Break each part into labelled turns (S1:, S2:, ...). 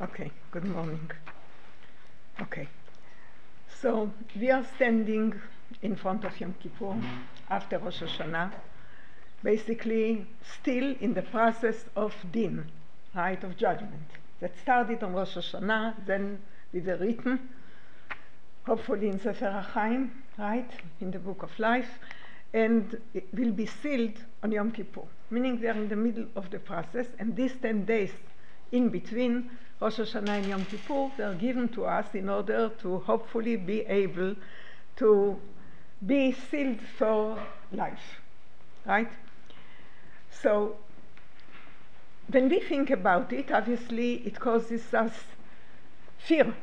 S1: Okay, good morning. Okay, so we are standing in front of Yom Kippur after Rosh Hashanah, basically still in the process of din, right, of judgment. That started on Rosh Hashanah, then we were written, hopefully in Sefer HaChaim, right, in the Book of Life, and it will be sealed on Yom Kippur, meaning we are in the middle of the process, and these 10 days in between Rosh Hashanah and Yom Kippur were given to us in order to hopefully be able to be sealed for life, right? So when we think about it, obviously it causes us fear,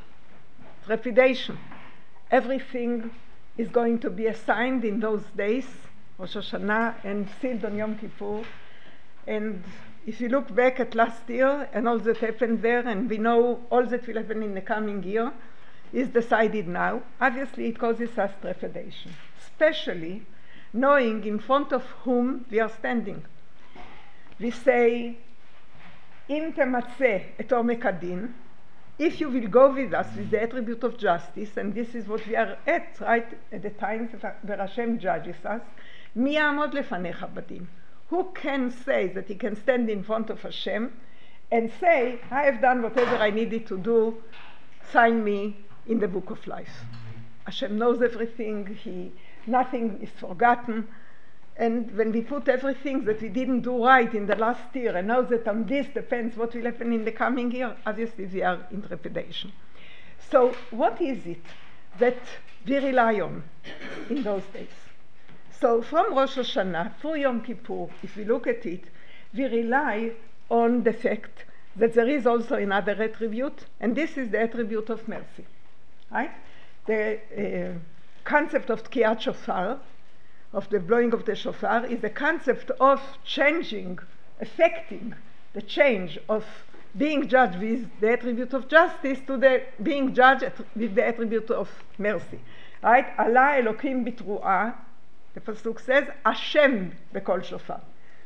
S1: trepidation. Everything is going to be assigned in those days, Rosh Hashanah, and sealed on Yom Kippur. And if you look back at last year and all that happened there, and we know all that will happen in the coming year, is decided now, obviously it causes us trepidation, especially knowing in front of whom we are standing. We say, Im tematzeh et omek hadin, if you will go with us with the attribute of justice, and this is what we are at, right, at the time where Hashem judges us, mi ya'amod lefanecha badin. Who can say that he can stand in front of Hashem and say, I have done whatever I needed to do, sign me in the book of life. Hashem knows everything, nothing is forgotten. And when we put everything that we didn't do right in the last year and know that on this depends what will happen in the coming year, obviously we are in trepidation. So what is it that we rely on in those days? So from Rosh Hashanah through Yom Kippur, if we look at it, we rely on the fact that there is also another attribute, and this is the attribute of mercy, right? The concept of Tkiyat Shofar, of the blowing of the shofar, is the concept of changing, affecting the change of being judged with the attribute of justice to the being judged with the attribute of mercy, right? Allah Elokim bitru'ah, the pasuk says, Hashem bekol shofar.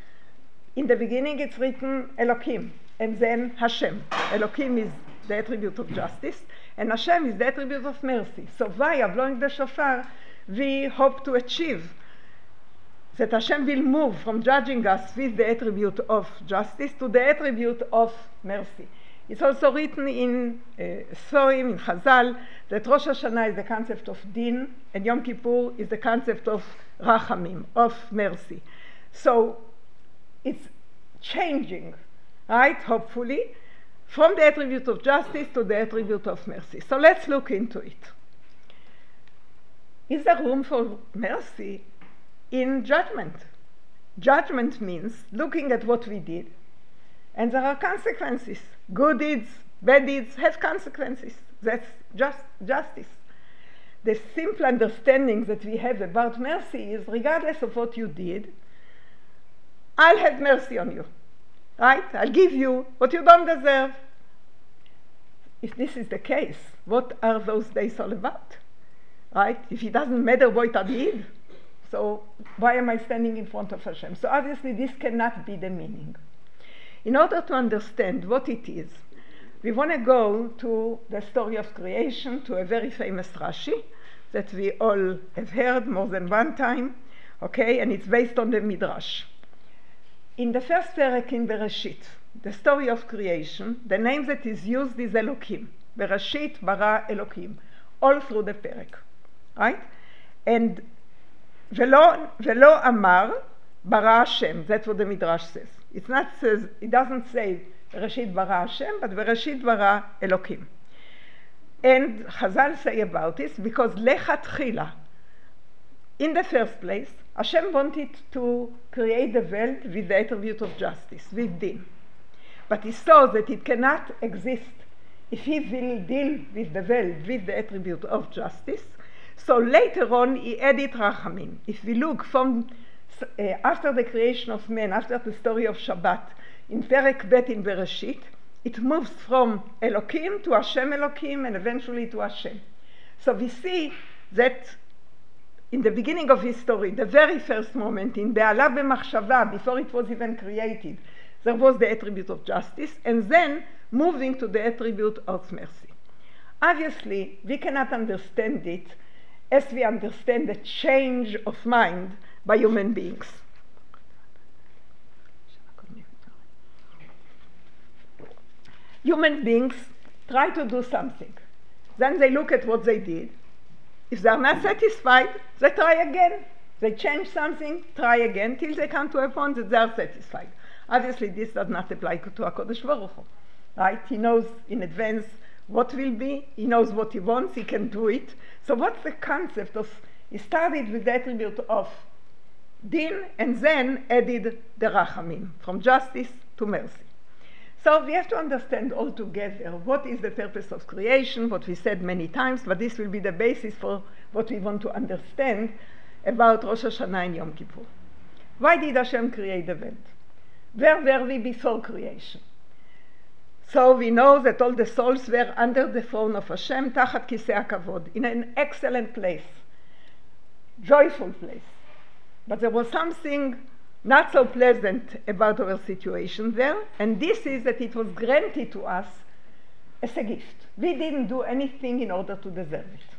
S1: In the beginning it's written Elokim, and then Hashem. Elokim is the attribute of justice, and Hashem is the attribute of mercy. So via blowing the shofar, we hope to achieve that Hashem will move from judging us with the attribute of justice to the attribute of mercy. It's also written in Sorim, in Chazal, that Rosh Hashanah is the concept of din, and Yom Kippur is the concept of rachamim, of mercy. So it's changing, right, hopefully, from the attribute of justice to the attribute of mercy. So let's look into it. Is there room for mercy in judgment? Judgment means looking at what we did, and there are consequences. Good deeds, bad deeds have consequences. That's just justice. The simple understanding that we have about mercy is, regardless of what you did, I'll have mercy on you, right? I'll give you what you don't deserve. If this is the case, what are those days all about, right? If it doesn't matter what I did, so why am I standing in front of Hashem? So obviously this cannot be the meaning. In order to understand what it is, we want to go to the story of creation, to a very famous Rashi that we all have heard more than one time, okay, and it's based on the Midrash. In the first perek in Bereshit, the story of creation, the name that is used is Elokim. Bereshit bara Elokim, all through the perek, right? And Velo Amar bara Hashem, that's what the Midrash says. It doesn't say Bereshit bara Hashem, but Bereshit bara Elokim. And Chazal say about this, because lechatchila, in the first place, Hashem wanted to create the world with the attribute of justice, with din. But he saw that it cannot exist if he will deal with the world with the attribute of justice. So later on he added rachamim. If we look from after the creation of man, after the story of Shabbat, in Perek Bet in Bereshit, it moves from Elokim to Hashem Elokim and eventually to Hashem. So we see that in the beginning of his story, the very first moment, in Be'ala B'machshava, before it was even created, there was the attribute of justice, and then moving to the attribute of mercy. Obviously, we cannot understand it as we understand the change of mind by human beings. Human beings try to do something. Then they look at what they did. If they are not satisfied, they try again. They change something, try again, till they come to a point that they are satisfied. Obviously, this does not apply to HaKadosh Baruch Hu, right? He knows in advance what will be. He knows what he wants. He can do it. So what's the concept of, he started with the attribute of din and then added the rachamim, from justice to mercy. So we have to understand altogether what is the purpose of creation, what we said many times, but this will be the basis for what we want to understand about Rosh Hashanah and Yom Kippur. Why did Hashem create the world? Where were we before creation? So we know that all the souls were under the throne of Hashem, Tachat Kisei HaKavod, in an excellent place, joyful place. But there was something not so pleasant about our situation there, and this is that it was granted to us as a gift. We didn't do anything in order to deserve it.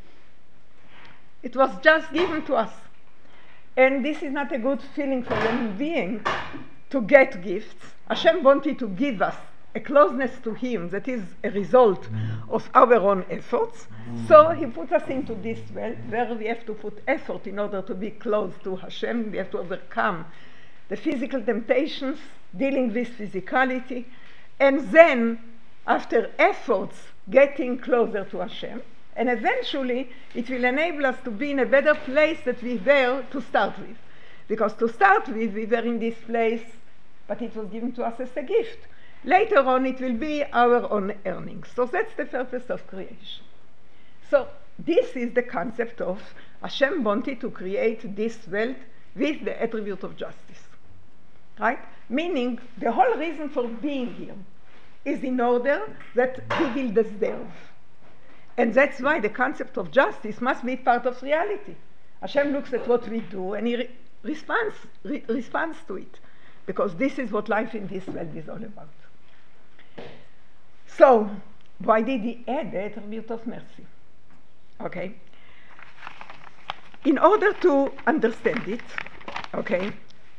S1: It was just given to us. And this is not a good feeling for a human being to get gifts. Hashem wanted to give us a closeness to Him that is a result of our own efforts. So He put us into this world where we have to put effort in order to be close to Hashem. We have to overcome the physical temptations, dealing with physicality, and then, after efforts, getting closer to Hashem. And eventually, it will enable us to be in a better place that we were to start with. Because to start with, we were in this place, but it was given to us as a gift. Later on, it will be our own earnings. So that's the purpose of creation. So this is the concept of Hashem wanted to create this world with the attribute of justice. Right? Meaning, the whole reason for being here is in order that we will deserve. And that's why the concept of justice must be part of reality. Hashem looks at what we do and He responds to it. Because this is what life in this world is all about. So, why did He add the attribute of mercy? Okay. In order to understand it, okay,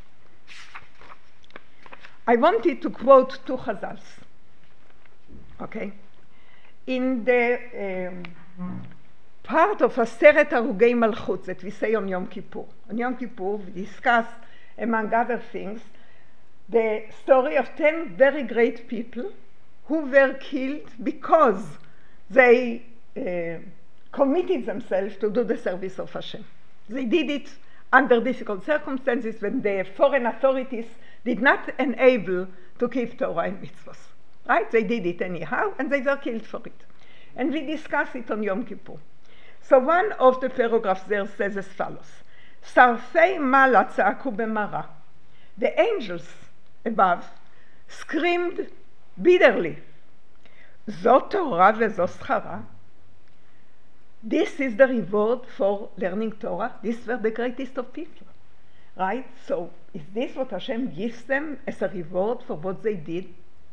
S1: I wanted to quote two Chazals. Okay. In the part of Aseret Harugei Malchut that we say on Yom Kippur. On Yom Kippur, we discuss, among other things, the story of 10 very great people who were killed because they committed themselves to do the service of Hashem. They did it under difficult circumstances when the foreign authorities did not enable to keep Torah and mitzvahs. Right? They did it anyhow, and they were killed for it. And we discuss it on Yom Kippur. So one of the paragraphs there says as follows: Sarfei Mala tza'aku b'mara. The angels above screamed bitterly, Zot Torah ve'zo schara. This is the reward for learning Torah. These were the greatest of people. Right? So is this what Hashem gives them as a reward for what they did?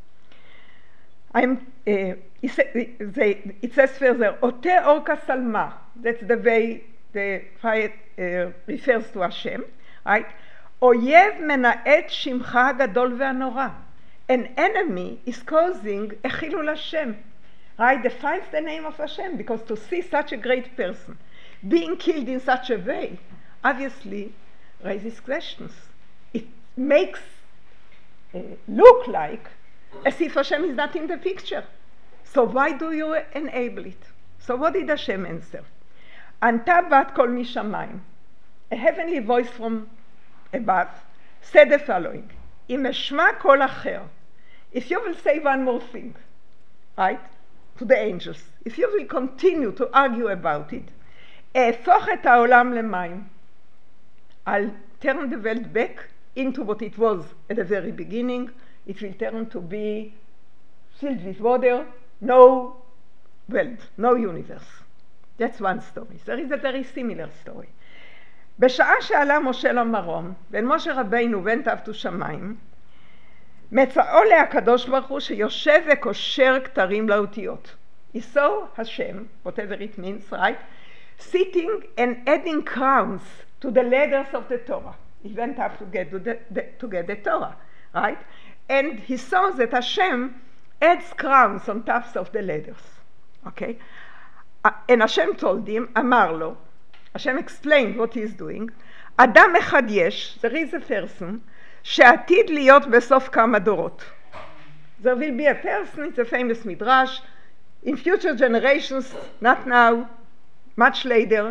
S1: It says further, Ote Orka Salma. That's the way the fire refers to Hashem. Right? Oyev mena'et shimcha gadol ve'anora. An enemy is causing a chilul Hashem. Right? Defines the name of Hashem, because to see such a great person being killed in such a way, obviously raises questions. It makes look like as if Hashem is not in the picture. So why do you enable it? So what did Hashem answer? Anta bat kol mishamayim. A heavenly voice from above said the following: Im eshma kol acher. If you will say one more thing, right, to the angels, if you will continue to argue about it, efoch et haolam lemayim. I'll turn the world back into what it was at the very beginning. It will turn to be filled with water, no world, no universe. That's one story. There is a very similar story. בשעה שעלה משה למרום, when Moshe Rabbeinu went up to Shamayim, מצאו להקדוש ברוך הוא שיושב וקושר כתרים לאותיות. He saw Hashem, whatever it means, right? Sitting and adding crowns to the letters of the Torah. He went up to get the Torah, right? And he saw that Hashem adds crowns on tops of the letters, okay? And Hashem told him, אמר לו, Hashem explained what he's doing, אדם אחד יש, there is a person, שעתיד להיות בסוף כמה דורות. There will be a person, it's a famous midrash, in future generations, not now, much later,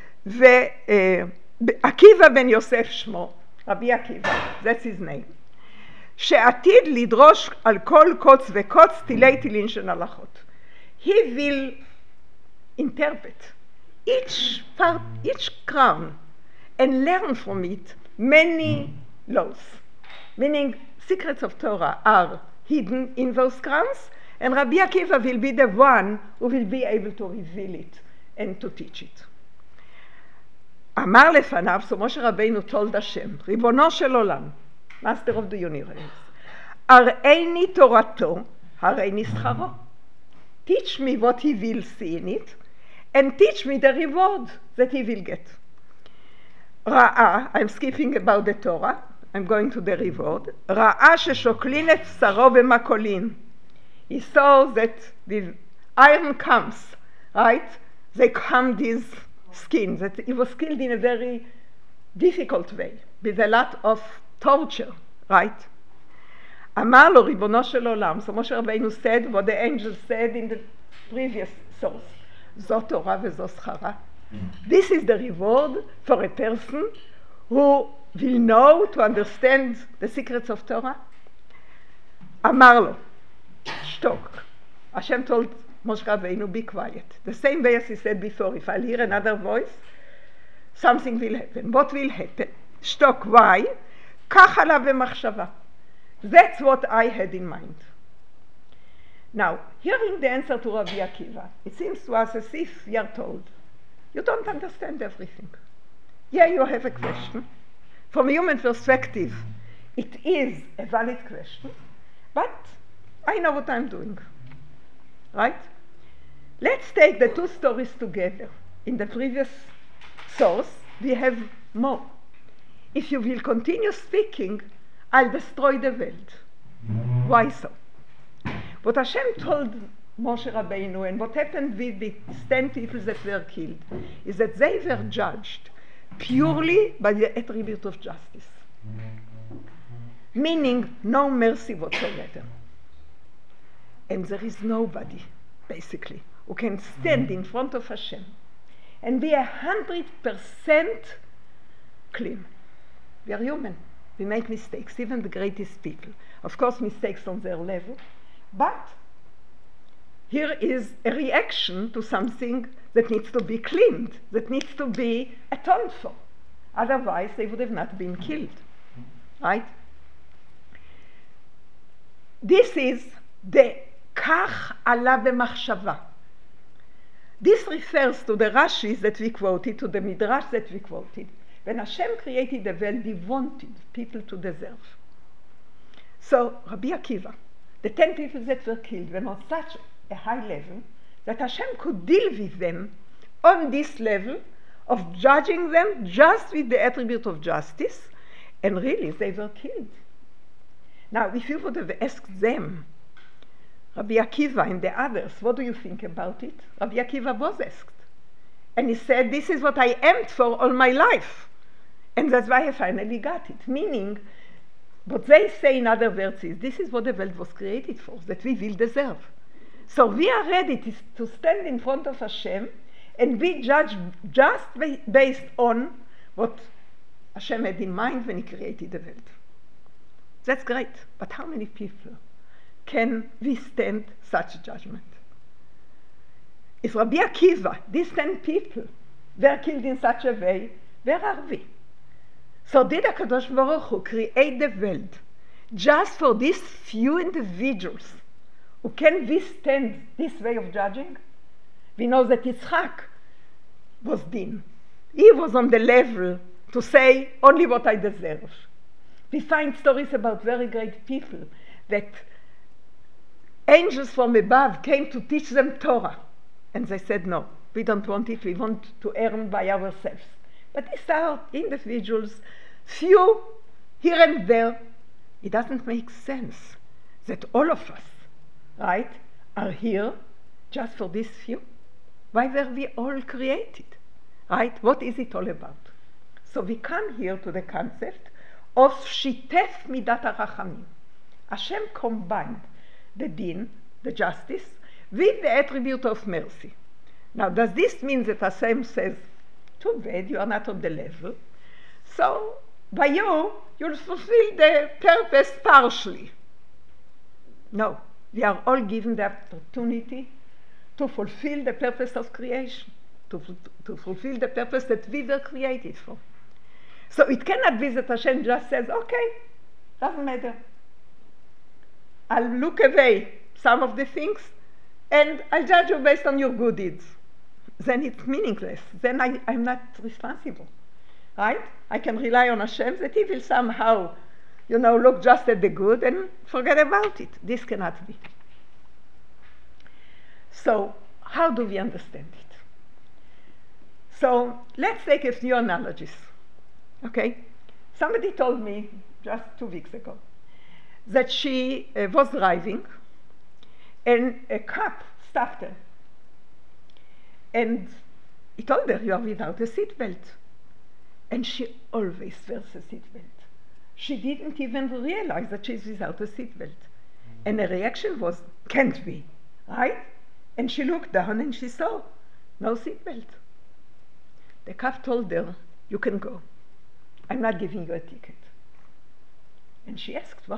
S1: ועקיבא בן יוסף שמו, רבי עקיבא, that's his name, שעתיד לדרוש על כל קוץ וקוץ תילי תילין של הלכות. He will interpret each crown and learn from it many laws. Meaning, secrets of Torah are hidden in those crowns, and Rabbi Akiva will be the one who will be able to reveal it and to teach it. אמר לפניו, so Moshe Rabbeinu told Hashem, ריבונו של עולם, Master of the universe, הראיני תורתו, הראיני שכרו. Teach me what he will see in it, and teach me the reward that he will get. ראה, I'm skipping about the Torah, I'm going to the reward. ראה ששוקלין את בשרו במקולין. He saw that the iron comes, right? They come these skins. That he was killed in a very difficult way, with a lot of torture, right? אמר לו ריבונו של עולם, so Moshe Rabbeinu said what the angel said in the previous source. זו תורה וזו שכרה. This is the reward for a person who will know to understand the secrets of Torah. אמר לו, שתוק. Hashem told Moshe Rabbeinu, be quiet. The same way as he said before, if I'll hear another voice, something will happen. What will happen? שתוק, why? קח עליו במחשבה. That's what I had in mind. Now, hearing the answer to Rabbi Akiva, it seems to us as if we are told, you don't understand everything. Yeah, you have a question. From a human perspective, it is a valid question, but I know what I'm doing, right? Let's take the two stories together. In the previous source, we have more. If you will continue speaking, I'll destroy the world. Why so? What Hashem told Moshe Rabbeinu and what happened with the 10 people that were killed is that they were judged purely by the attribute of justice. Meaning no mercy whatsoever. And there is nobody, basically, who can stand in front of Hashem and be 100% clean. We are human. We make mistakes, even the greatest people. Of course, mistakes on their level. But here is a reaction to something that needs to be cleaned, that needs to be atoned for. Otherwise, they would have not been killed. Right? This is the כך עלה במחשבה. This refers to the Rashis that we quoted, to the Midrash that we quoted. When Hashem created the world, he wanted people to deserve. So, Rabbi Akiva, the 10 people that were killed were on such a high level that Hashem could deal with them on this level of judging them just with the attribute of justice, and really they were killed. Now, if you would have asked them, Rabbi Akiva and the others, what do you think about it? Rabbi Akiva was asked. And he said, this is what I aimed for all my life. And that's why I finally got it. Meaning, what they say in other words is, this is what the world was created for, that we will deserve. So we are ready to stand in front of Hashem and be judged just based on what Hashem had in mind when he created the world. That's great, but how many people can withstand such judgment? If Rabbi Akiva, these 10 people, were killed in such a way, where are we? So did HaKadosh Baruch Hu create the world just for these few individuals who can withstand this way of judging? We know that Yitzchak was Din. He was on the level to say only what I deserve. We find stories about very great people that angels from above came to teach them Torah. And they said, no, we don't want it, we want to earn by ourselves. But these are individuals, few here and there. It doesn't make sense that all of us, right, are here just for this few. Why were we all created, right? What is it all about? So we come here to the concept of Shitef Midat HaRachamim. Hashem combined the din, the justice, with the attribute of mercy. Now, does this mean that Hashem says, too bad, you are not on the level, so by you'll fulfill the purpose partially? No, we are all given the opportunity to fulfill the purpose of creation, to fulfill the purpose that we were created for. So it cannot be that Hashem just says, okay, doesn't matter. I'll look away some of the things and I'll judge you based on your good deeds. Then it's meaningless. Then I'm not responsible, right? I can rely on Hashem that He will somehow, look just at the good and forget about it. This cannot be. So how do we understand it? So let's take a few analogies. Okay? Somebody told me just 2 weeks ago that she was driving and a cop stopped her. And he told her, you are without a seatbelt. And she always wears a seatbelt. She didn't even realize that she's without a seatbelt. And the reaction was, can't be, right? And she looked down and she saw no seatbelt. The cop told her, you can go. I'm not giving you a ticket. And she asked why.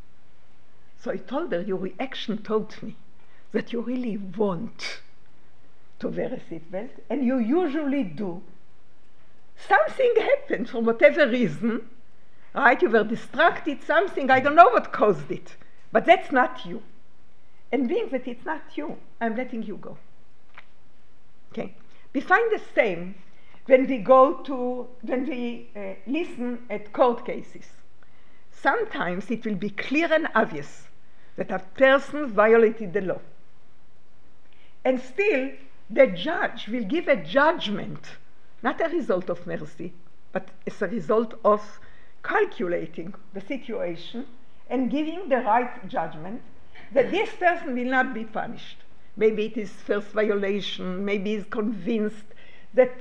S1: So I told her, your reaction told me that you really want to wear a seatbelt, and you usually do. Something happened for whatever reason, right? You were distracted, something, I don't know what caused it, but that's not you. And being that it's not you, I'm letting you go. Okay? We find the same when we listen at court cases. Sometimes it will be clear and obvious that a person violated the law. And still, the judge will give a judgment, not a result of mercy, but as a result of calculating the situation and giving the right judgment that this person will not be punished. Maybe it is first violation, maybe he's convinced that,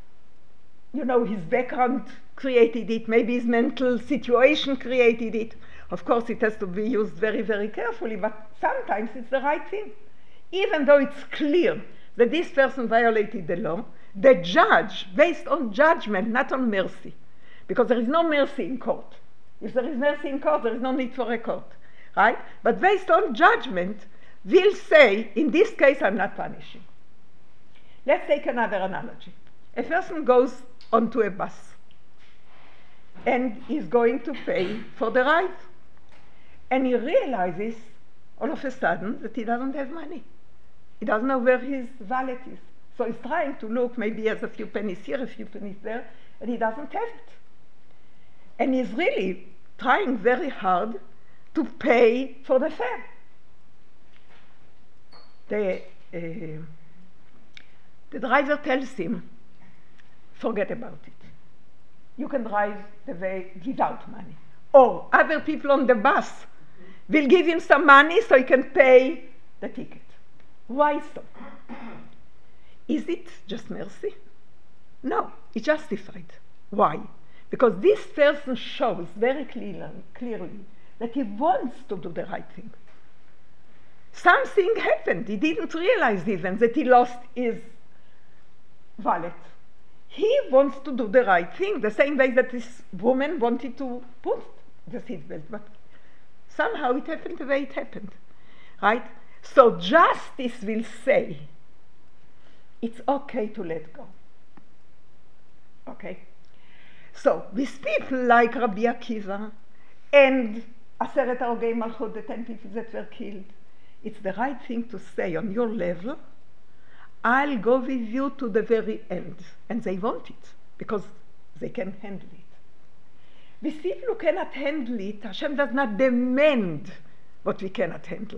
S1: his background created it, maybe his mental situation created it. Of course, it has to be used very, very carefully, but sometimes it's the right thing. Even though it's clear that this person violated the law, the judge, based on judgment, not on mercy, because there is no mercy in court. If there is mercy in court, there is no need for a court, right? But based on judgment, we'll say, in this case, I'm not punishing. Let's take another analogy. A person goes onto a bus and is going to pay for the ride. And he realizes all of a sudden that he doesn't have money. He doesn't know where his wallet is. So he's trying to look, maybe he has a few pennies here, a few pennies there, and he doesn't have it. And he's really trying very hard to pay for the fare. The driver tells him, forget about it. You can drive the way without money. Or other people on the bus will give him some money so he can pay the ticket. Why so? Is it just mercy? No, it's justified. Why? Because this person shows very clearly that he wants to do the right thing. Something happened. He didn't realize even that he lost his wallet. He wants to do the right thing, the same way that this woman wanted to put the seatbelt, but somehow it happened the way it happened, right? So justice will say, it's okay to let go, okay? So with people like Rabbi Akiva and Aseret Harogei Malchut, the 10 people that were killed, it's the right thing to say on your level, I'll go with you to the very end. And they want it, because they can handle it. With people who cannot handle it, Hashem does not demand what we cannot handle.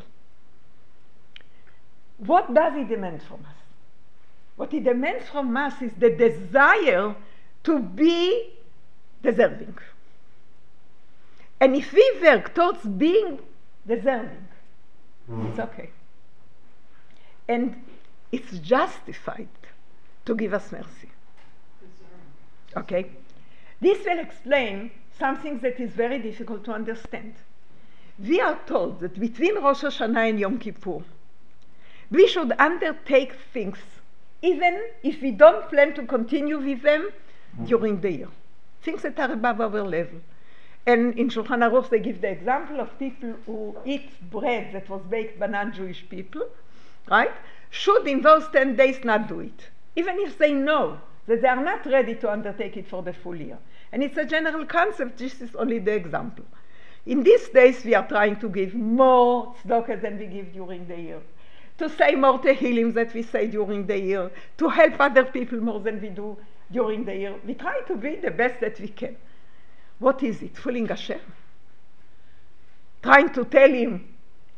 S1: What does he demand from us? What he demands from us is the desire to be deserving. And if we work towards being deserving, it's okay. And it's justified to give us mercy. Okay? This will explain something that is very difficult to understand. We are told that between Rosh Hashanah and Yom Kippur, we should undertake things even if we don't plan to continue with them during the year. Things that are above our level. And in Shulchan Aruch they give the example of people who eat bread that was baked by non-Jewish people, right? Should in those 10 days not do it, even if they know that they are not ready to undertake it for the full year. And it's a general concept, this is only the example. In these days we are trying to give more tzedakah than we give during the year, to say more tehillim that we say during the year, to help other people more than we do during the year. We try to be the best that we can. What is it? Fooling Hashem? Trying to tell him,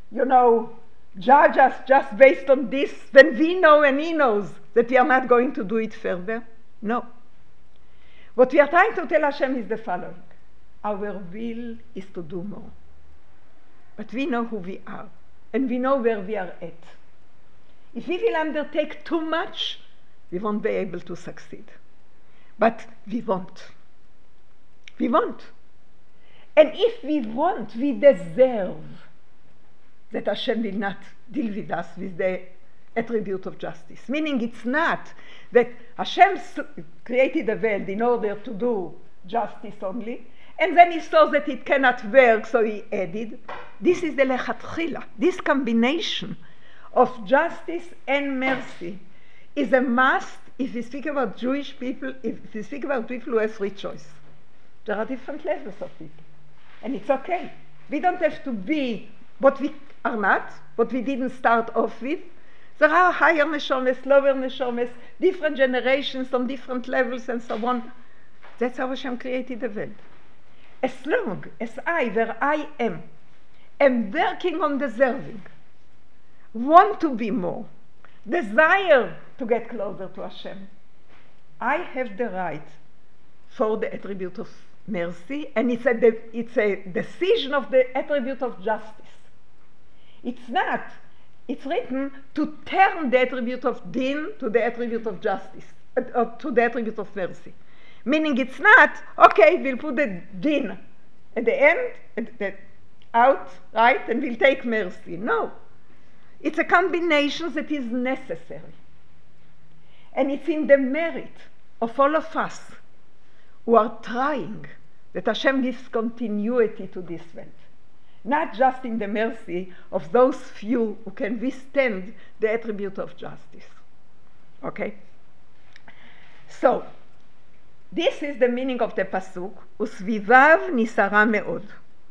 S1: judge us just based on this, when we know and he knows that we are not going to do it further? No. What we are trying to tell Hashem is the following. Our will is to do more. But we know who we are, and we know where we are at. If we will undertake too much, we won't be able to succeed. But we won't. We won't. And if we want, we deserve that Hashem will not deal with us with the attribute of justice. Meaning it's not that Hashem created the world in order to do justice only, and then he saw that it cannot work, so he added. This is the lechatchila. This combination of justice and mercy is a must if we speak about Jewish people, if we speak about people who have free choice. There are different levels of people. And it's okay. We don't have to be what we are not, what we didn't start off with. There are higher neshamas, lower neshamas, different generations on different levels and so on. That's how Hashem created the world. As long as where I am working on deserving, want to be more, desire to get closer to Hashem, I have the right for the attribute of mercy, and it's a decision of the attribute of justice. It's written to turn the attribute of din to the attribute of justice, to the attribute of mercy. Meaning it's not, okay, we'll put the din at the end, out, right, and we'll take mercy. No. It's a combination that is necessary. And it's in the merit of all of us who are trying that Hashem gives continuity to this world. Not just in the mercy of those few who can withstand the attribute of justice. Okay? So, this is the meaning of the pasuk, Usvivav nisara meod.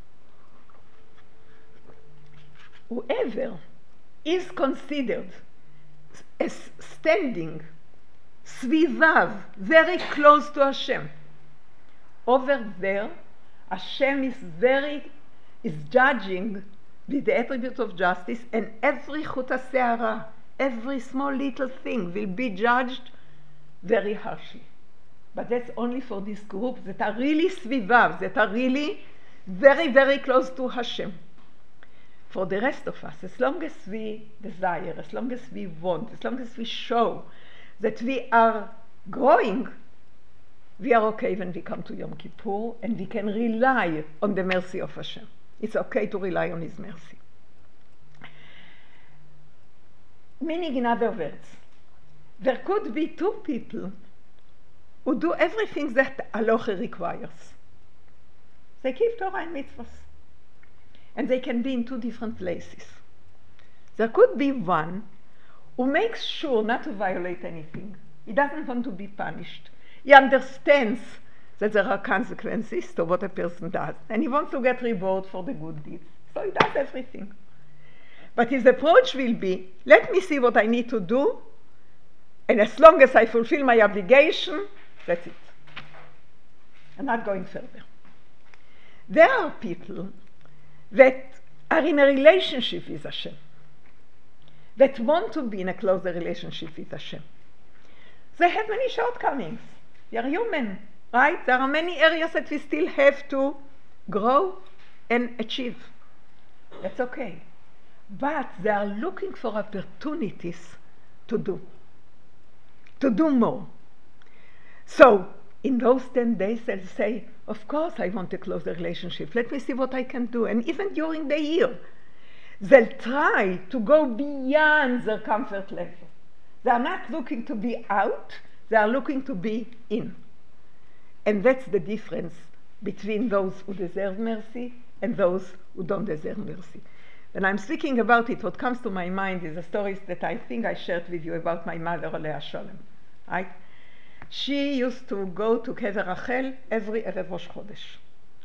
S1: Whoever is considered as standing svivav, very close to Hashem. Over there, Hashem is judging with the attribute of justice, and every chut ha'se'ara, every small little thing will be judged very harshly. But that's only for this group that are really svivav, that are really very, very close to Hashem. For the rest of us, as long as we desire, as long as we want, as long as we show that we are growing, we are okay when we come to Yom Kippur, and we can rely on the mercy of Hashem. It's okay to rely on His mercy. Meaning, in other words, there could be two people who do everything that Halacha requires. They keep Torah and mitzvahs. And they can be in two different places. There could be one who makes sure not to violate anything. He doesn't want to be punished. He understands that there are consequences to what a person does, and he wants to get reward for the good deeds. So he does everything. But his approach will be, let me see what I need to do, and as long as I fulfill my obligation, that's it. I'm not going further. There are people that are in a relationship with Hashem, that want to be in a closer relationship with Hashem. They have many shortcomings. We are human, right? There are many areas that we still have to grow and achieve. That's okay. But they are looking for opportunities to do more. So, in those 10 days, they'll say, of course I want a closer relationship. Let me see what I can do. And even during the year, they'll try to go beyond their comfort level. They are not looking to be out, they are looking to be in. And that's the difference between those who deserve mercy and those who don't deserve mercy. When I'm speaking about it, what comes to my mind is the stories that I think I shared with you about my mother, Olea Sholem. Right? She used to go to Kever Rachel every Erev Rosh Chodesh.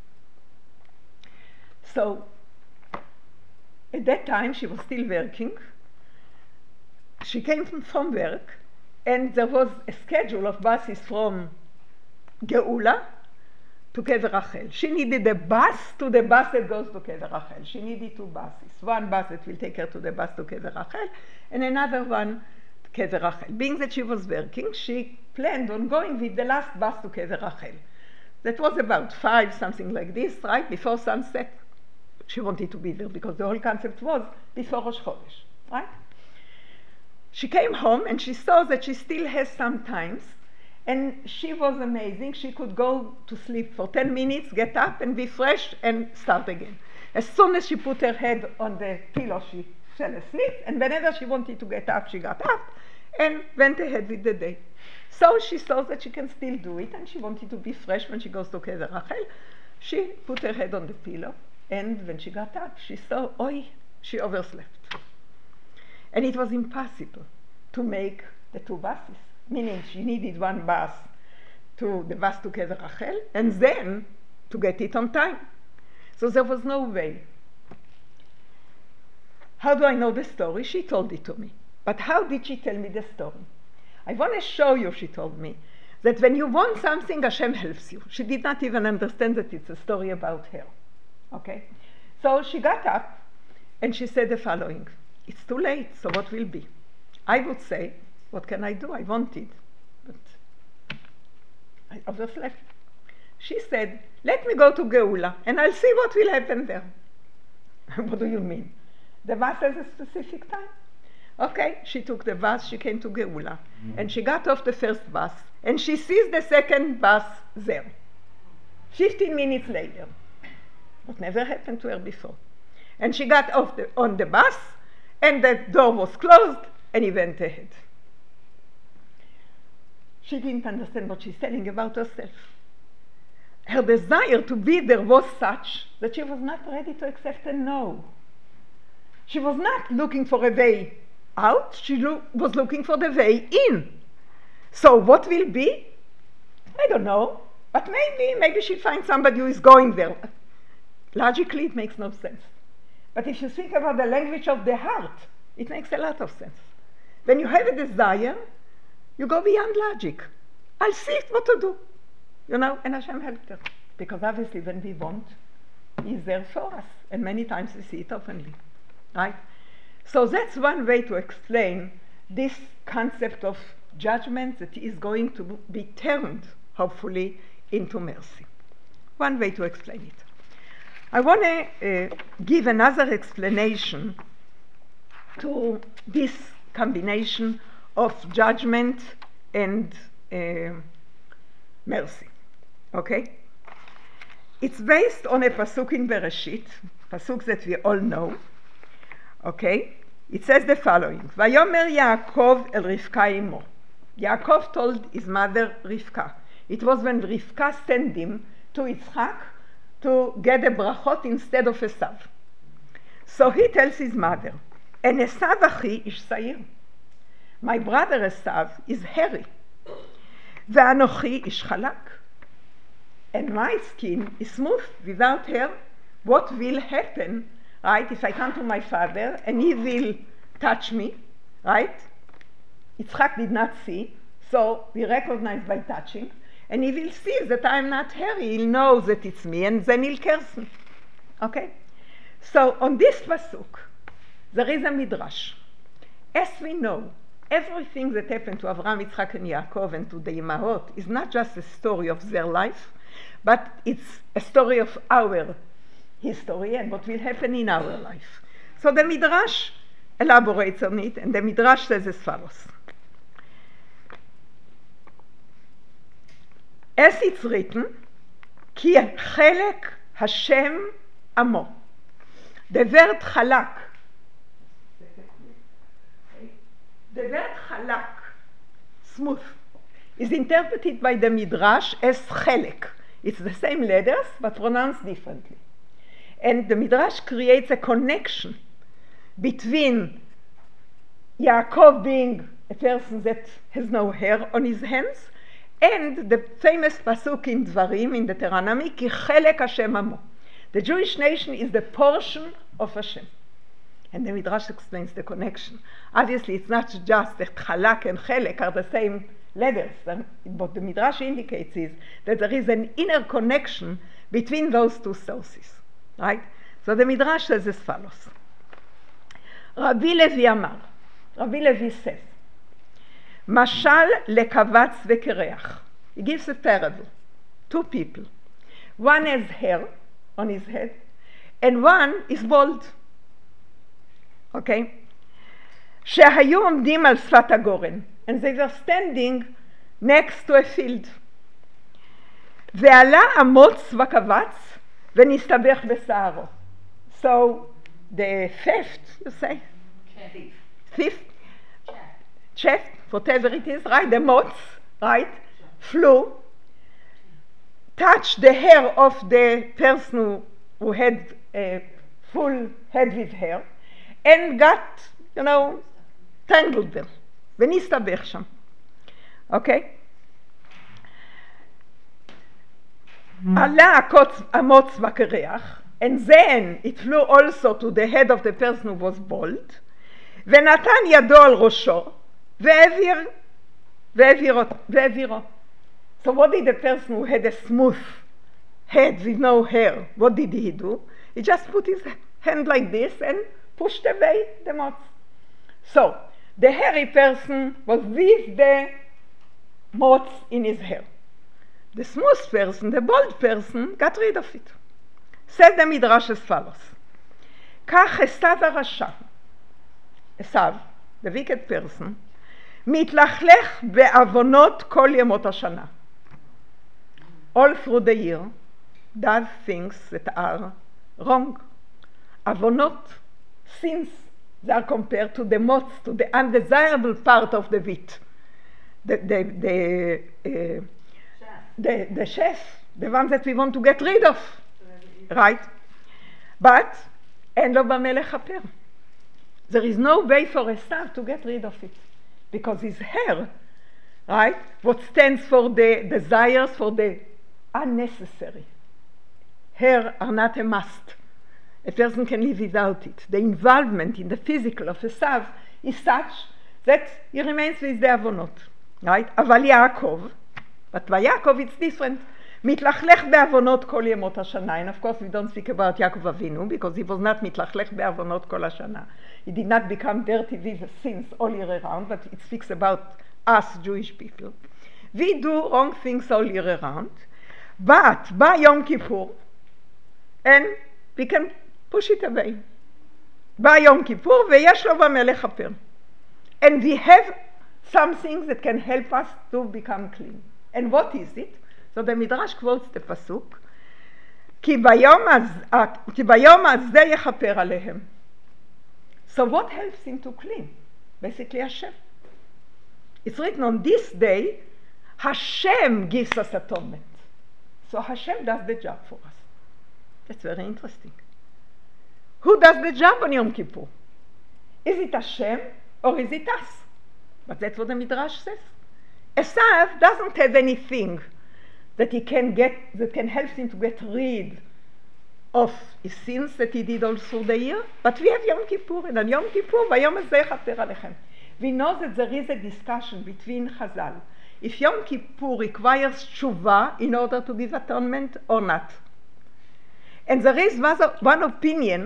S1: So, at that time, she was still working. She came from work, and there was a schedule of buses from Geula to Kever Rachel. She needed a bus to the bus that goes to Kever Rachel. She needed 2 buses. One bus that will take her to the bus to Kever Rachel, and another one to Kever Rachel. Being that she was working, she planned on going with the last bus to Kever Rachel. That was about 5, something like this, right, before sunset. She wanted to be there because the whole concept was before Rosh Chodesh, right? She came home and she saw that she still has some time, and she was amazing. She could go to sleep for 10 minutes, get up and be fresh and start again. As soon as she put her head on the pillow, she fell asleep, and whenever she wanted to get up, she got up and went ahead with the day. So she saw that she can still do it, and she wanted to be fresh when she goes to Kever Rachel. She put her head on the pillow, and when she got up, she saw, she overslept. And it was impossible to make the 2 buses, meaning she needed 1 bus to the bus to Kever Rachel, and then to get it on time. So there was no way. How do I know the story? She told it to me. But how did she tell me the story? I want to show you, she told me, that when you want something, Hashem helps you. She did not even understand that it's a story about her. Okay? So she got up and she said the following: it's too late, so what will be? I would say, what can I do? I wanted, but I overslept. She said, let me go to Geula and I'll see what will happen there. What do you mean? The bus has a specific time. Okay, she took the bus, she came to Geula, and she got off the first bus, and she sees the second bus there. 15 minutes later. What never happened to her before. And she got off on the bus, and the door was closed, and he went ahead. She didn't understand what she's telling about herself. Her desire to be there was such that she was not ready to accept a no. She was not looking for a way out, she was looking for the way in. So what will be? I don't know, but maybe she'll find somebody who is going there. Logically, it makes no sense. But if you think about the language of the heart, it makes a lot of sense. When you have a desire, you go beyond logic. I'll see what to do. And Hashem helped her. Because obviously when we want, He's there for us. And many times we see it openly. Right? So that's one way to explain this concept of judgment that is going to be turned, hopefully, into mercy. One way to explain it. I want to give another explanation to this combination of judgment and mercy. Okay? It's based on a pasuk in Bereshit, pasuk that we all know. Okay? It says the following: Vayomer Yaakov el Rivka imo. Yaakov told his mother Rivka. It was when Rivka sent him to Yitzchak to get the brachot instead of Esav. So he tells his mother, and Esav achi ish sair. My brother Esav is hairy. Ve'anochi ish chalak. And my skin is smooth without hair. What will happen, right, if I come to my father and he will touch me, right? Yitzchak did not see, so we recognize by touching. And he will see that I'm not hairy. He'll know that it's me, and then he'll curse me. Okay? So on this pasuk, there is a midrash. As we know, everything that happened to Avraham, Yitzchak, and Yaakov, and to the Imahot is not just a story of their life, but it's a story of our history and what will happen in our life. So the midrash elaborates on it, and the midrash says as follows. As it's written, כי חלק השם עמו. The word חלק, smooth, is interpreted by the Midrash as חלק. It's the same letters, but pronounced differently. And the Midrash creates a connection between Yaakov being a person that has no hair on his hands, and the famous pasuk in Dvarim, in Deuteronomy, כי חלק השם עמו. The Jewish nation is the portion of Hashem. And the Midrash explains the connection. Obviously, it's not just that chalak and chelek are the same letters. What the Midrash indicates is that there is an inner connection between those two sources. Right? So the Midrash says as follows. Rabbi Levi Amar. Rabbi Levi says, Mashal lekavats vekereach. He gives a parable. Two people. One has hair on his head, and one is bald. Okay? שהיו עומדים על שפת הגורן, and they were standing next to a field. ועלה המוץ וקבץ ונסתבך בשערו. So the theft, you say? Thief? Chef, whatever it is, right? The moths, right? Flew, touched the hair of the person who had a full head with hair, and got, tangled them. ונסתבך שם. Okay? עלה המוץ בקרח, and then it flew also to the head of the person who was bald, ונתן ידו על ראשו, והעבירו. So what did the person who had a smooth head with no hair, what did he do? He just put his hand like this and pushed away the moths. So the hairy person was with the moths in his hair. The smooth person, the bald person, got rid of it. Said the Midrash as follows. כך עשיו הרשע, עשיו, the wicked person, מתלכלך בעוונות כל ימות השנה. All through the year, does things that are wrong. עוונות, sins, they are compared to the moths, to the undesirable part of the wheat. The chaff, the one that we want to get rid of. Right? But, אין לו במה לכפר. There is no way for a staff to get rid of it. Because his hair, right, what stands for the desires, for the unnecessary. Hair are not a must. A person can live without it. The involvement in the physical of a sav is such that he remains with the avonot. Right? אבל יעקב, but by Yaakov it's different. מתלכלך בעוונות כל ימות השנה. And of course we don't speak about Yaakov Avinu because he was not מתלכלך בעוונות כל השנה. He did not become dirty with sins all year around, but it speaks about us Jewish people. We do wrong things all year around, but by Yom Kippur, and we can push it away. by Yom Kippur, ויש לו במה לכפר. And we have something that can help us to become clean. And what is it? So the Midrash quotes the pasuk, כי ביום הזה יכפר עליהם. So what helps him to clean? Basically Hashem. It's written on this day, Hashem gives us atonement. So Hashem does the job for us. That's very interesting. Who does the job on Yom Kippur? Is it Hashem or is it us? But that's what the Midrash says. Esav doesn't have anything that he can get, that can help him to get rid of his sins that he did all through the year. But we have Yom Kippur, and on Yom Kippur, ביום הזה יכפר עליכם. We know that there is a discussion between Chazal. If Yom Kippur requires tshuva in order to give atonement or not. And there is one opinion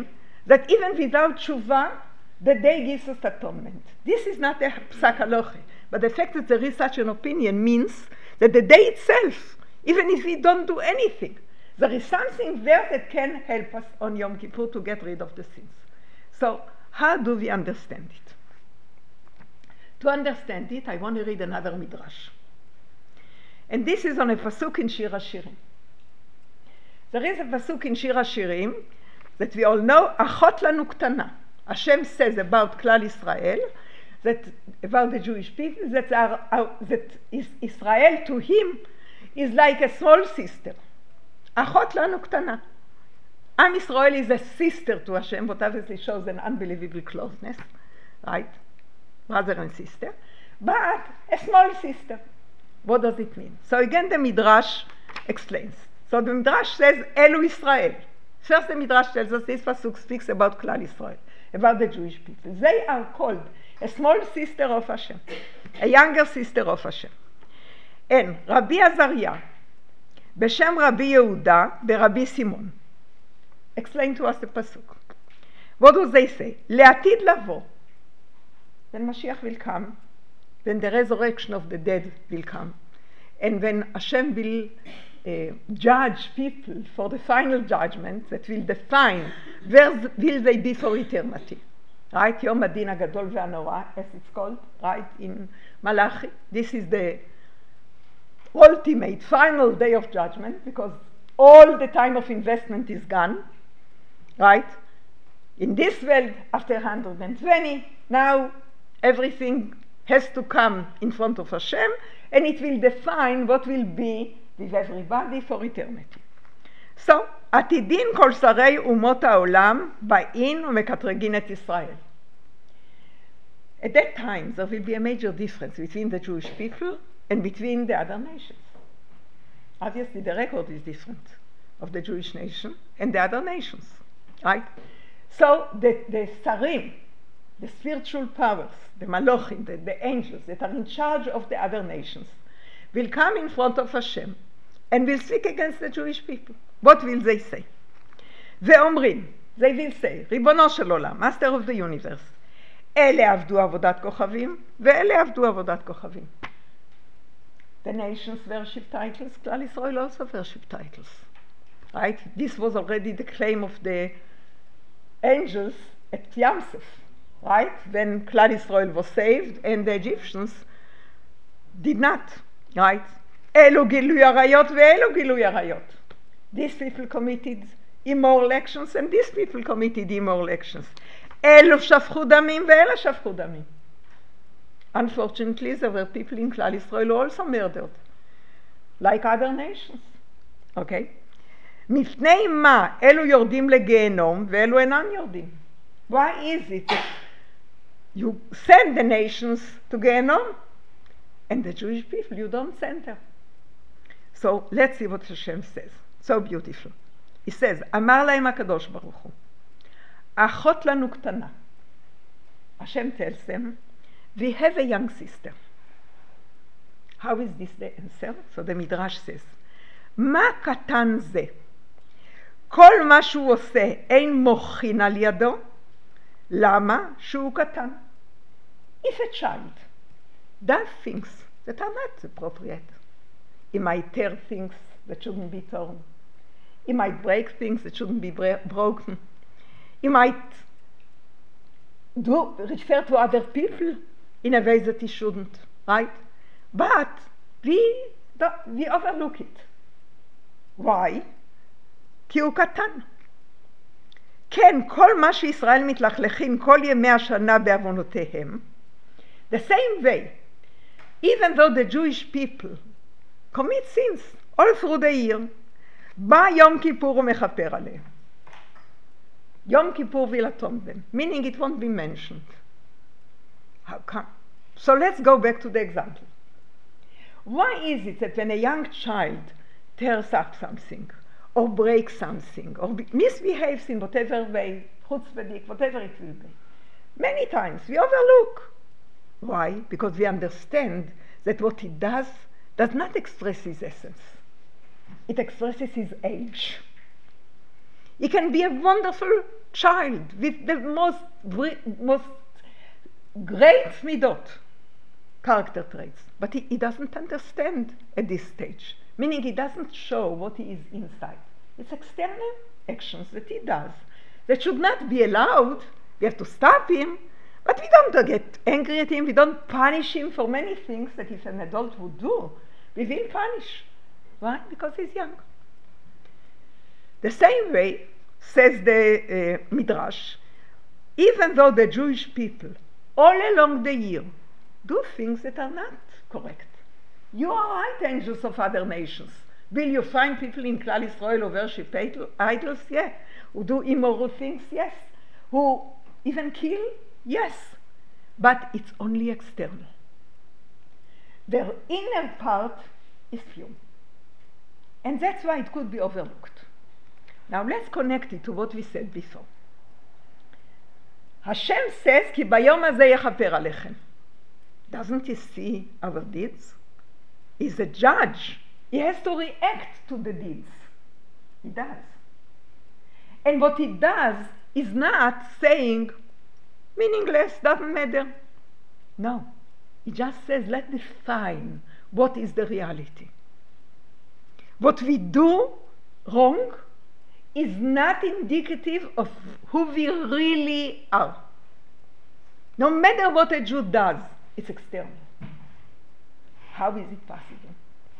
S1: that even without tshuva, the day gives us atonement. This is not a psak halacha, but the fact that there is such an opinion means that the day itself, even if we don't do anything, there is something there that can help us on Yom Kippur to get rid of the sins. So, how do we understand it? To understand it, I want to read another midrash. And this is on a pasuk in Shir HaShirim. There is a pasuk in Shir HaShirim that we all know, Achot lanu ktana. Hashem says about Klal Israel, that about the Jewish people, that Israel to him is like a small sister. Achot lanu ktana. Am Israel is a sister to Hashem, what obviously shows an unbelievable closeness, right? Brother and sister, but a small sister. What does it mean? So again the Midrash explains. So the Midrash says, Elu Israel. First the Midrash tells us this pasuk speaks about Klal Israel, about the Jewish people. They are called a small sister of Hashem, a younger sister of Hashem. And Rabbi Azariah, Beshem Rabbi Yehuda, Rabbi Simon, explain to us the pasuk. What do they say? Le'atid lavo. When Mashiach will come, when the resurrection of the dead will come, and when Hashem will judge people for the final judgment that will define where will they be for eternity. Right? Yom Adin HaGadol VeHaNorah, as it's called, right, in Malachi. This is the ultimate, final day of judgment, because all the time of investment is gone. Right? In this world, after 120, now everything has to come in front of Hashem, and it will define what will be with everybody for eternity. So, עתידין כל שרי אומות העולם באים ומקטרגין את ישראל. At that time, there will be a major difference between the Jewish people and between the other nations. Obviously, the record is different of the Jewish nation and the other nations. Right? So the Sarim, the spiritual powers, the Malochim, the angels that are in charge of the other nations, will come in front of Hashem and will speak against the Jewish people. What will they say? ואומרים, they will say, ריבונו של עולם, master of the universe, אלה עבדו עבודת כוכבים ואלה עבדו עבודת כוכבים. The nations worship titles, Klal Israel also worship titles. Right? This was already the claim of the angels at Yamsef, right? When Klal Israel was saved and the Egyptians did not, right? אלו גילוי עריות ואלו גילוי עריות. These people committed immoral actions and these people committed immoral actions. אלו שפכו דמים ואלה שפכו דמים. Unfortunately, there were people in Klal Israel who also murdered, like other nations. Okay? מפני מה אלו יורדים לגיהנום ואלו אינם יורדים? Why is it that you send the nations to Gehenom and the Jewish people you don't send them? So let's see what Hashem says. So beautiful. He says, אמר להם הקדוש ברוך הוא, אחות לנו קטנה. Hashem tells them, we have a young sister. How is this the answer? So the Midrash says, מה קטן זה? כל מה שהוא עושה אין מוחין על ידו. למה? שהוא קטן. If a child does things that are not appropriate, he might tear things that shouldn't be torn. He might break things that shouldn't be broken. He might refer to other people in a way that he shouldn't, right? But we overlook it. Why? כי הוא קטן. כן, כל מה שישראל מתלכלכים כל ימי השנה בעוונותיהם, the same way, even though the Jewish people commit sins all through the year, בא יום כיפור ומכפר עליהם. יום כיפור will atone them, meaning it won't be mentioned. How come? So let's go back to the example. Why is it that when a young child tears up something, or breaks something, or misbehaves in whatever way, chutzpahdik, whatever it will be, many times we overlook. Why? Because we understand that what he does not express his essence. It expresses his age. He can be a wonderful child with the most great midot, character traits, but he doesn't understand at this stage, meaning he doesn't show what he is inside. It's external actions that he does that should not be allowed. We have to stop him, but we don't get angry at him. We don't punish him for many things that if an adult would do, we will punish. Why? Because he's young. The same way, says the Midrash, even though the Jewish people all along the year do things that are not correct. You are right, angels of other nations. Will you find people in Klal Yisrael who worship idols? Yeah. Who do immoral things? Yes. Who even kill? Yes. But it's only external. Their inner part is pure. And that's why it could be overlooked. Now let's connect it to what we said before. Hashem says, Ki bayom hazeh yechaper alechem. Doesn't he see our deeds? He's a judge. He has to react to the deeds. He does. And what he does is not saying, meaningless, doesn't matter. No. He just says, let's define what is the reality. What we do wrong is not indicative of who we really are. No matter what a Jew does, it's external. How is it possible?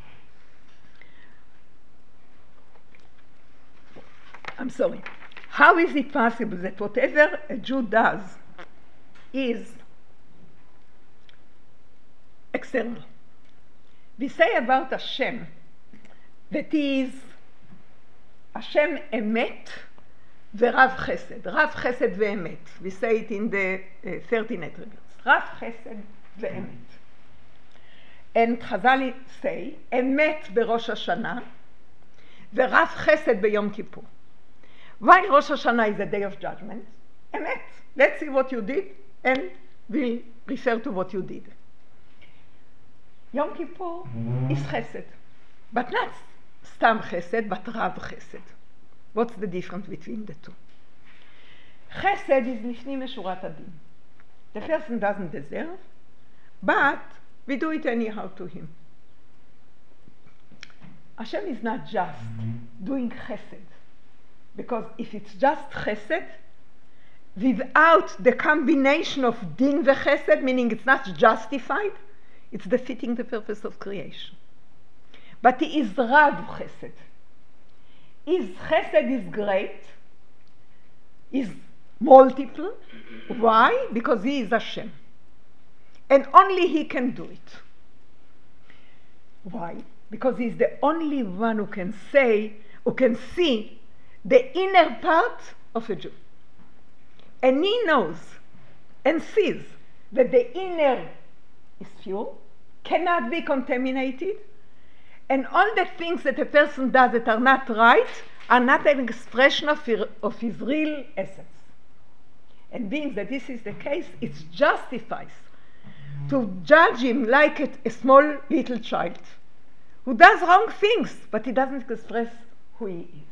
S1: I'm sorry. How is it possible that whatever a Jew does is external? We say about Hashem that he is Hashem emet v'rav chesed. Rav chesed ve'emet. We say it in the 13 attributes. Rav chesed ve'emet. And Chazal say, emet b'Rosh Hashanah v'rav chesed b'Yom Kippur. While Rosh Hashanah is a day of judgment, emet. Let's see what you did, and we'll refer to what you did. Yom Kippur is chesed, but not stam chesed, but rav chesed. What's the difference between the two? Chesed is lifnim meshurat adin. The person doesn't deserve, but we do it anyhow to him. Hashem is not just doing chesed, because if it's just chesed, without the combination of din v'chesed, meaning it's not justified, it's defeating the purpose of creation. But he is rav chesed. His chesed is great, is multiple. Why? Because he is Hashem. And only he can do it. Why? Because he's the only one who can say, who can see the inner part of a Jew. And he knows and sees that the inner is pure, cannot be contaminated, and all the things that a person does that are not right are not an expression of his real essence. And being that this is the case, it justifies to judge him like a small little child who does wrong things, but he doesn't express who he is.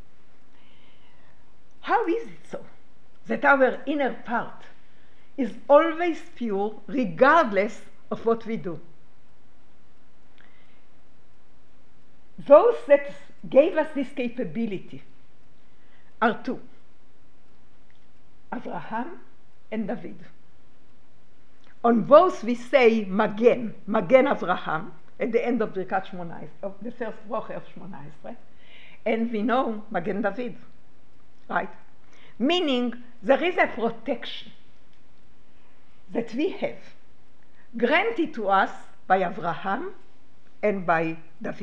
S1: How is it so that our inner part is always pure regardless of what we do? Those that gave us this capability are two, Abraham and David. On both we say Magen Abraham, at the end of Birkat Shmonayesrei, of the first bracha of Shmonayesrei, and we know Magen David, right? Meaning there is a protection that we have granted to us by Abraham and by David.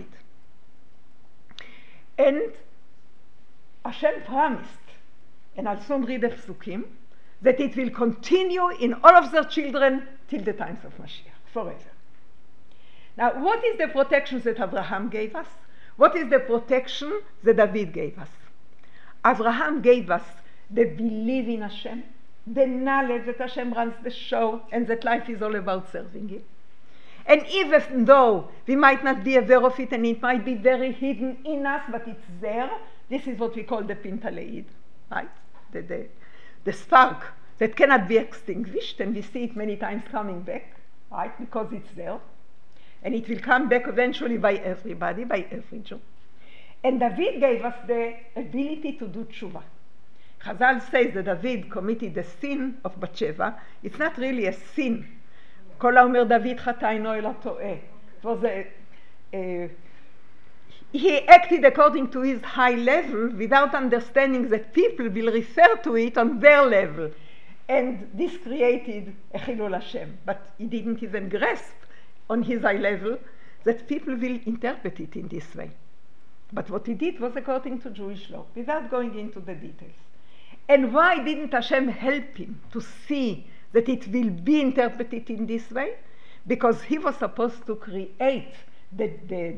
S1: And Hashem promised, and I'll soon read the Psukim, that it will continue in all of their children till the times of Mashiach, forever. Now, what is the protection that Abraham gave us? What is the protection that David gave us? Abraham gave us the belief in Hashem, the knowledge that Hashem runs the show, and that life is all about serving Him. And even though we might not be aware of it, and it might be very hidden in us, but it's there, This is what we call the pintaleid, right? The spark that cannot be extinguished, and we see it many times coming back, right? Because it's there. And it will come back eventually by everybody, by every Jew. And David gave us the ability to do tshuva. Chazal says that David committed the sin of Bathsheba. It's not really a sin. כל האומר דוד חטא אינו אלא טועה. It was he acted according to his high level without understanding that people will refer to it on their level. And this created a Chilul Hashem. But he didn't even grasp on his high level that people will interpret it in this way. But what he did was according to Jewish law, without going into the details. And why didn't Hashem help him to see that it will be interpreted in this way? Because he was supposed to create the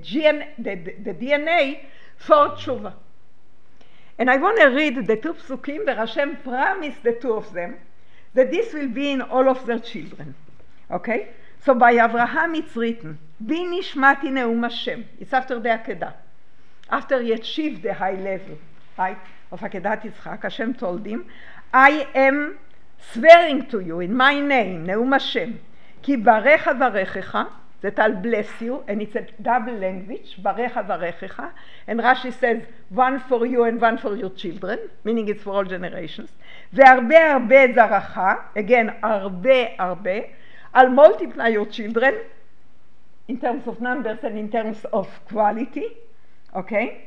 S1: DNA for tshuva. And I want to read the two psukim where Hashem promised the two of them that this will be in all of their children. Okay? So by Abraham it's written, Bi nishmati neum Hashem. It's after the Akedah. After he achieved the high level, right, of Akedat Yitzchak, Hashem told him, I am swearing to you in my name, Neum Hashem, Ki barecha varechecha, that I'll bless you, and it's a double language, barecha varechecha, and Rashi says, one for you and one for your children, meaning it's for all generations, ve'arbe arbe zaracha, again, arbe arbe, I'll multiply your children, in terms of numbers and in terms of quality, okay?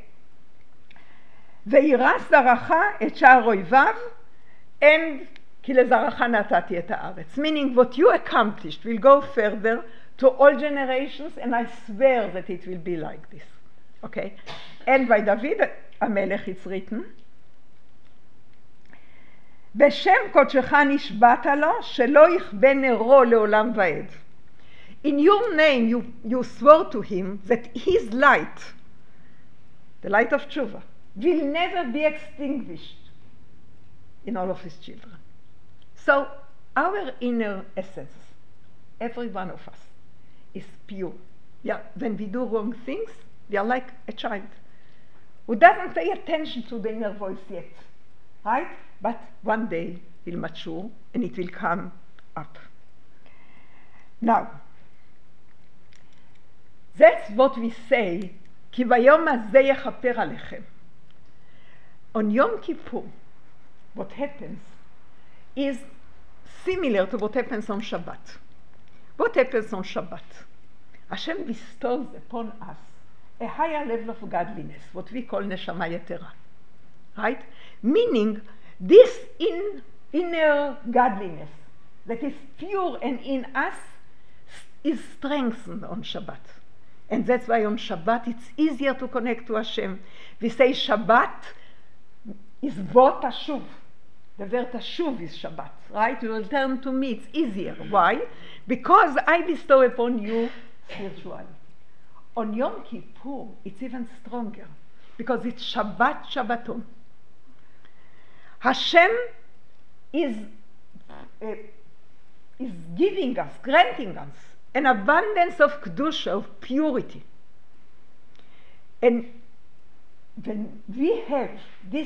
S1: וירש זרעך את שער אויביו, and כי לזרעך נתתי את הארץ. Meaning what you accomplished will go further to all generations, and I swear that it will be like this. Okay? And by David המלך it's written, בשם קודשך נשבעת לו, שלא יכבה נרו לעולם ועד. In your name you swore to him that his light, the light of tshuva, will never be extinguished in all of his children. So our inner essence, every one of us, is pure. Yeah, when we do wrong things, we are like a child who doesn't pay attention to the inner voice yet, right? But one day he'll mature and it will come up. Now, that's what we say, כי ביום הזה יכפר עליכם. On Yom Kippur, what happens is similar to what happens on Shabbat. What happens on Shabbat? Hashem bestows upon us a higher level of godliness, what we call Neshama Yetera. Right? Meaning, this inner godliness that is pure and in us is strengthened on Shabbat. And that's why on Shabbat it's easier to connect to Hashem. We say Shabbat is Vot Hashuv. The word Hashuv is Shabbat, right? You return to me, it's easier. Why? Because I bestow upon you spirituality. On Yom Kippur, it's even stronger, because it's Shabbat Shabbaton. Hashem is giving us, granting us, an abundance of kedusha, of purity. And when we have this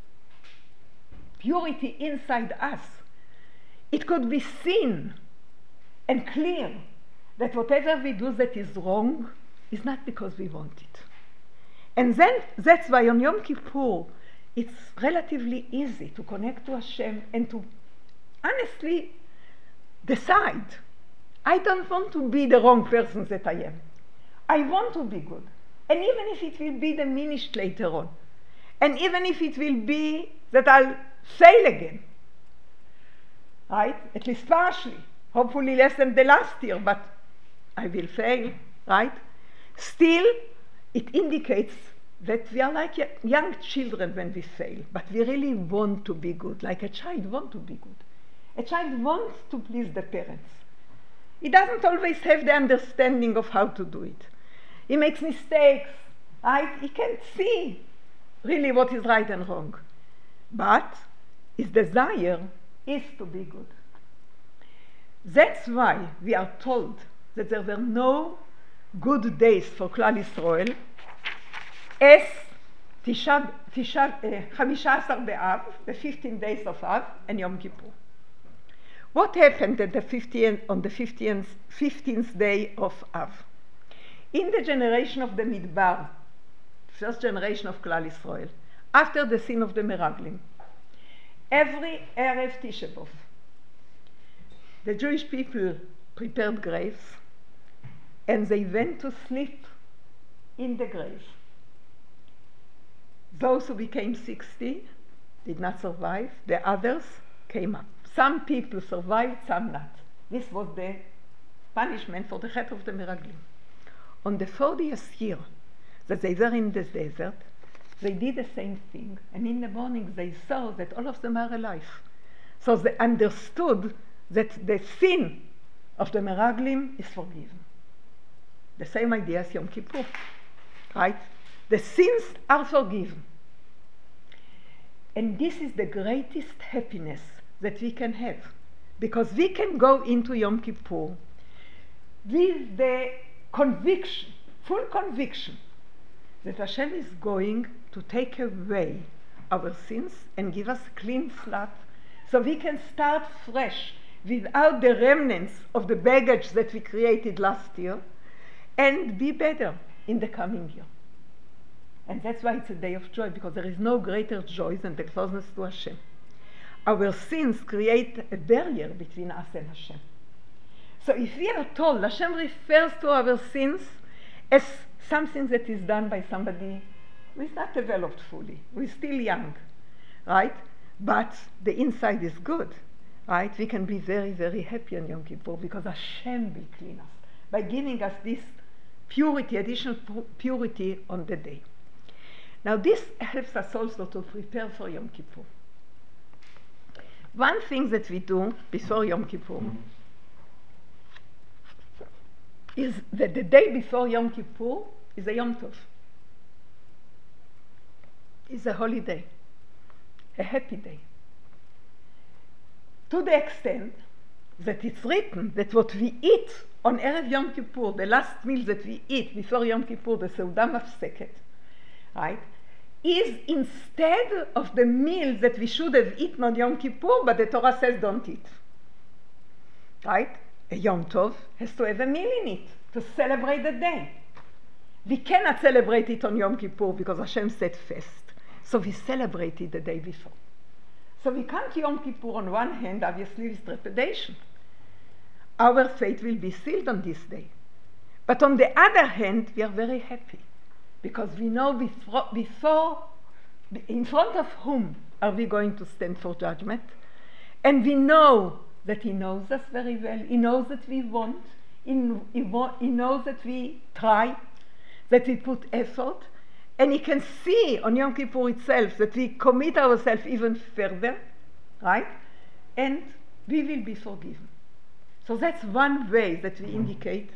S1: purity inside us, it could be seen and clear that whatever we do that is wrong is not because we want it. And then that's why on Yom Kippur it's relatively easy to connect to Hashem and to honestly decide, I don't want to be the wrong person that I am. I want to be good. And even if it will be diminished later on, and even if it will be that I'll fail again, right? At least partially, hopefully less than the last year, but I will fail, right? Still, it indicates that we are like young children when we fail, but we really want to be good, like a child wants to be good. A child wants to please the parents. He doesn't always have the understanding of how to do it. He makes mistakes, right? He can't see really what is right and wrong. But his desire is to be good. That's why we are told that there were no good days for Klal Yisrael as 15 באב, the 15 days of Av, and Yom Kippur. What happened at on the 15th day of Av? In the generation of the Midbar, first generation of Klal Yisrael, after the sin of the Meraglim, every Erev Tisha B'Av, the Jewish people prepared graves, and they went to sleep in the grave. Those who became 60 did not survive, the others came up. Some people survived, some not. This was the punishment for the Chet of the Meraglim. On the 40th year that they were in the desert, they did the same thing, and in the morning they saw that all of them are alive. So they understood that the sin of the Meraglim is forgiven. The same idea as Yom Kippur, right? The sins are forgiven. And this is the greatest happiness that we can have, because we can go into Yom Kippur with the conviction, full conviction, that Hashem is going to take away our sins and give us a clean slate, so we can start fresh without the remnants of the baggage that we created last year, and be better in the coming year. And that's why it's a day of joy, because there is no greater joy than the closeness to Hashem. Our sins create a barrier between us and Hashem. So if we are told, Hashem refers to our sins as something that is done by somebody who is not developed fully, who is still young, right? But the inside is good, right? We can be very, very happy on Yom Kippur because Hashem will clean us by giving us this purity, additional purity on the day. Now this helps us also to prepare for Yom Kippur. One thing that we do before Yom Kippur is that the day before Yom Kippur is a Yom Tov. It's a holiday, a happy day. To the extent that it's written that what we eat on Erev Yom Kippur, the last meal that we eat before Yom Kippur, the Seudah Mafseket, right, is instead of the meal that we should have eaten on Yom Kippur, but the Torah says don't eat. Right? A Yom Tov has to have a meal in it to celebrate the day. We cannot celebrate it on Yom Kippur because Hashem said fast. So we celebrate it the day before. So we come to Yom Kippur on one hand, obviously with trepidation. Our fate will be sealed on this day. But on the other hand, we are very happy, because we know before, in front of whom are we going to stand for judgment. And we know that He knows us very well. He knows that we want. He knows that we try, that we put effort. And He can see on Yom Kippur itself that we commit ourselves even further, right? And we will be forgiven. So that's one way that we indicate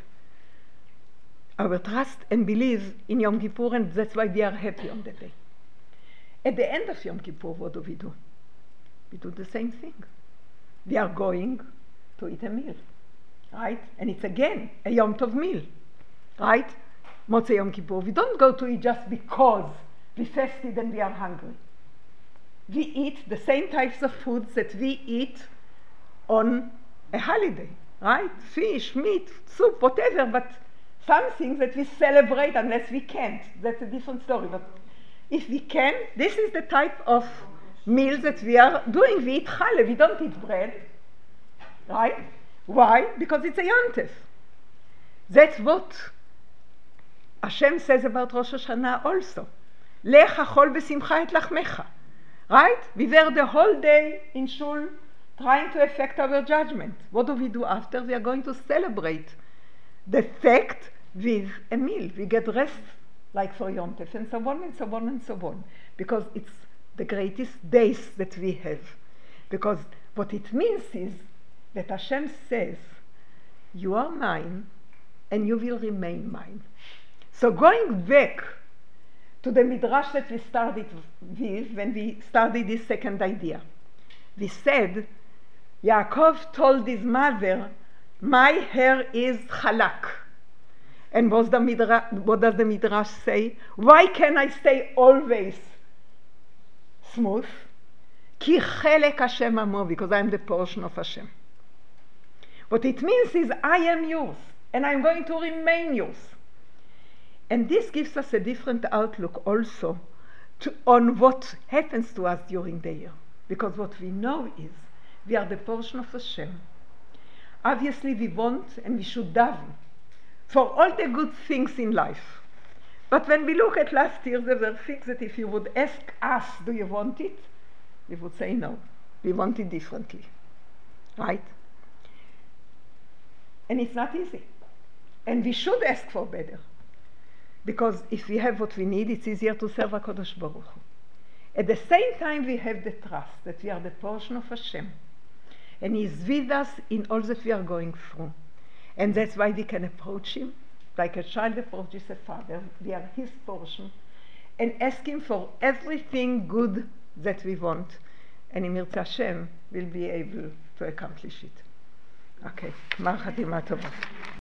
S1: our trust and belief in Yom Kippur, and that's why we are happy on that day. At the end of Yom Kippur, what do? We do the same thing. We are going to eat a meal, right? And it's again a Yom Tov meal, right? Motzei Yom Kippur. We don't go to eat just because we fasted and we are hungry. We eat the same types of foods that we eat on a holiday, right? Fish, meat, soup, whatever, but something that we celebrate unless we can't. That's a different story. But if we can, this is the type of meal that we are doing. We eat challah, we don't eat bread, right? Why? Because it's a yontif. That's what Hashem says about Rosh Hashanah also. Lech achol b'simcha et lachmecha. Right? We were the whole day in shul trying to effect our judgment. What do we do after? We are going to celebrate the fact with a meal. We get rest like for Yom Tov, and so on and so on and so on. Because it's the greatest days that we have. Because what it means is that Hashem says, you are mine and you will remain mine. So going back to the midrash that we started with when we started this second idea, we said, Yaakov told his mother, my hair is halak. And what does the Midrash say? Why can I stay always smooth? Ki chelek Hashem amo, because I am the portion of Hashem. What it means is I am yours, and I'm going to remain yours. And this gives us a different outlook also on what happens to us during the year. Because what we know is we are the portion of Hashem. Obviously we want and we should daven for all the good things in life. But when we look at last year, there were things that if you would ask us, do you want it? We would say no. We want it differently. Right? And it's not easy. And we should ask for better. Because if we have what we need, it's easier to serve HaKadosh Baruch Hu. At the same time, we have the trust that we are the portion of Hashem. And He is with us in all that we are going through. And that's why we can approach Him like a child approaches a father. We are His portion. And ask Him for everything good that we want. And Im Yirtzeh Hashem will be able to accomplish it. Okay. Gmar Chatima Tova.